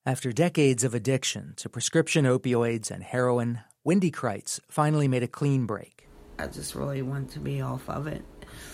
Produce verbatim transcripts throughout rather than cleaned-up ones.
After decades of addiction to prescription opioids and heroin, Wendy Kreitz finally made a clean break. I just really want to be off of it.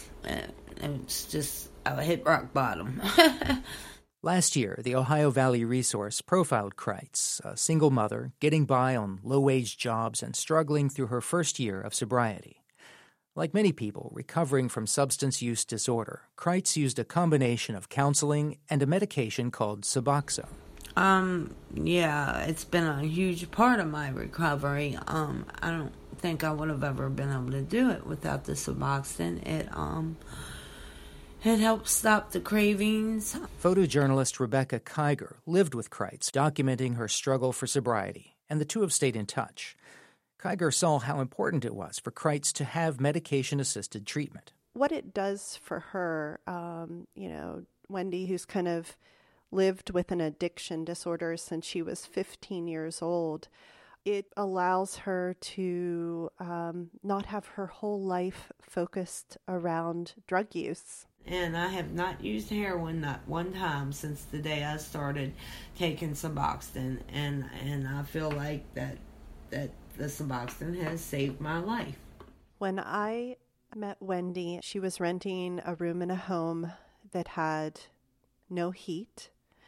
It's just, I hit rock bottom. Last year, the Ohio Valley Resource profiled Kreitz, a single mother getting by on low-wage jobs and struggling through her first year of sobriety. Like many people recovering from substance use disorder, Kreitz used a combination of counseling and a medication called Suboxone. Um, yeah, it's been a huge part of my recovery. Um, I don't think I would have ever been able to do it without the Suboxone. It, um, it helps stop the cravings. Photojournalist Rebecca Kiger lived with Kreitz, documenting her struggle for sobriety, and the two have stayed in touch. Kiger saw how important it was for Kreitz to have medication-assisted treatment. What it does for her, um, you know, Wendy, who's kind of lived with an addiction disorder since she was fifteen years old, it allows her to um, not have her whole life focused around drug use. And I have not used heroin not one time since the day I started taking Suboxone, and and I feel like that that the Suboxone has saved my life. When I met Wendy, she was renting a room in a home that had no heat.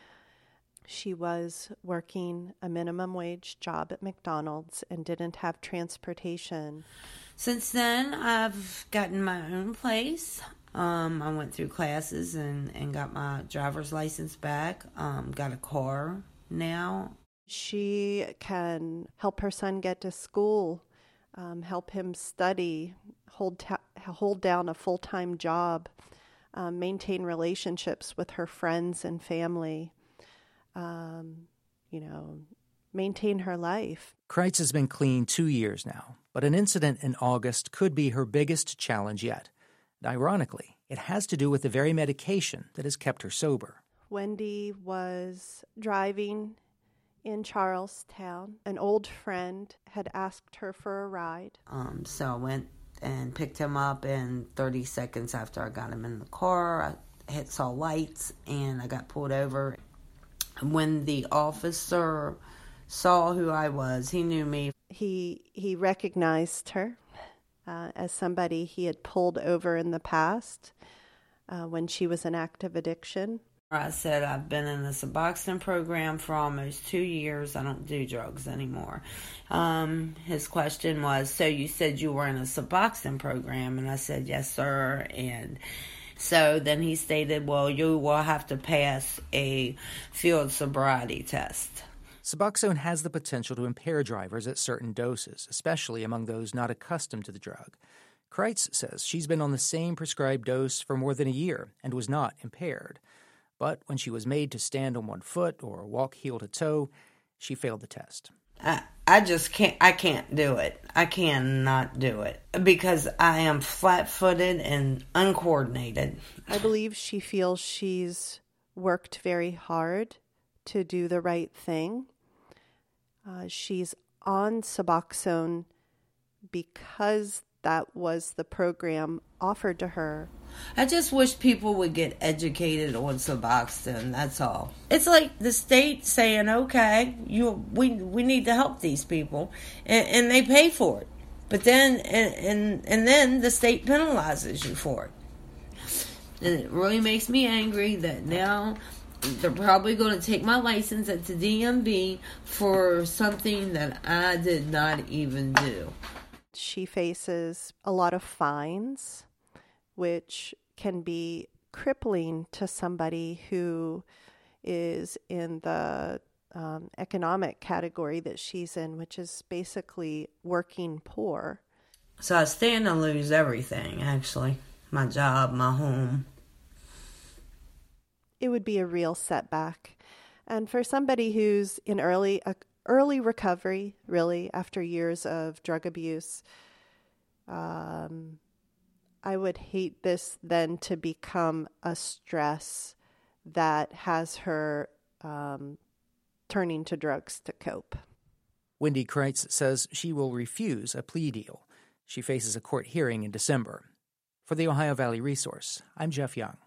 She was working a minimum wage job at McDonald's and didn't have transportation. Since then, I've gotten my own place. Um, I went through classes and, and got my driver's license back. Um, got a car now. She can help her son get to school, um, help him study, hold ta- hold down a full-time job, um, maintain relationships with her friends and family. Um, you know, maintain her life. Kreitz has been clean two years now, but an incident in August could be her biggest challenge yet. And ironically, it has to do with the very medication that has kept her sober. Wendy was driving in Charlestown. An old friend had asked her for a ride. Um, so I went and picked him up, and thirty seconds after I got him in the car, I hit saw lights, and I got pulled over. When the officer saw who I was, he knew me. He he recognized her uh, as somebody he had pulled over in the past uh, when she was in active addiction. I said, I've been in the Suboxone program for almost two years. I don't do drugs anymore. Um, his question was, so you said you were in a Suboxone program? And I said, yes, sir. And so then he stated, well, you will have to pass a field sobriety test. Suboxone has the potential to impair drivers at certain doses, especially among those not accustomed to the drug. Kreitz says she's been on the same prescribed dose for more than a year and was not impaired. But when she was made to stand on one foot or walk heel to toe, she failed the test. I, I just can't, I can't do it. I cannot do it because I am flat-footed and uncoordinated. I believe she feels she's worked very hard to do the right thing. Uh, she's on Suboxone because that was the program offered to her. I just wish people would get educated on Suboxone, that's all. It's like the state saying, okay, you we we need to help these people, and, and they pay for it. But then, and, and, and then the state penalizes you for it. And it really makes me angry that now they're probably going to take my license at the D M V for something that I did not even do. She faces a lot of fines, which can be crippling to somebody who is in the um, economic category that she's in, which is basically working poor. So I stand to lose everything, actually. My job, my home. It would be a real setback. And for somebody who's in early uh, early recovery, really, after years of drug abuse, um, I would hate this then to become a stress that has her um, turning to drugs to cope. Wendy Kreitz says she will refuse a plea deal. She faces a court hearing in December. For the Ohio Valley Resource, I'm Jeff Young.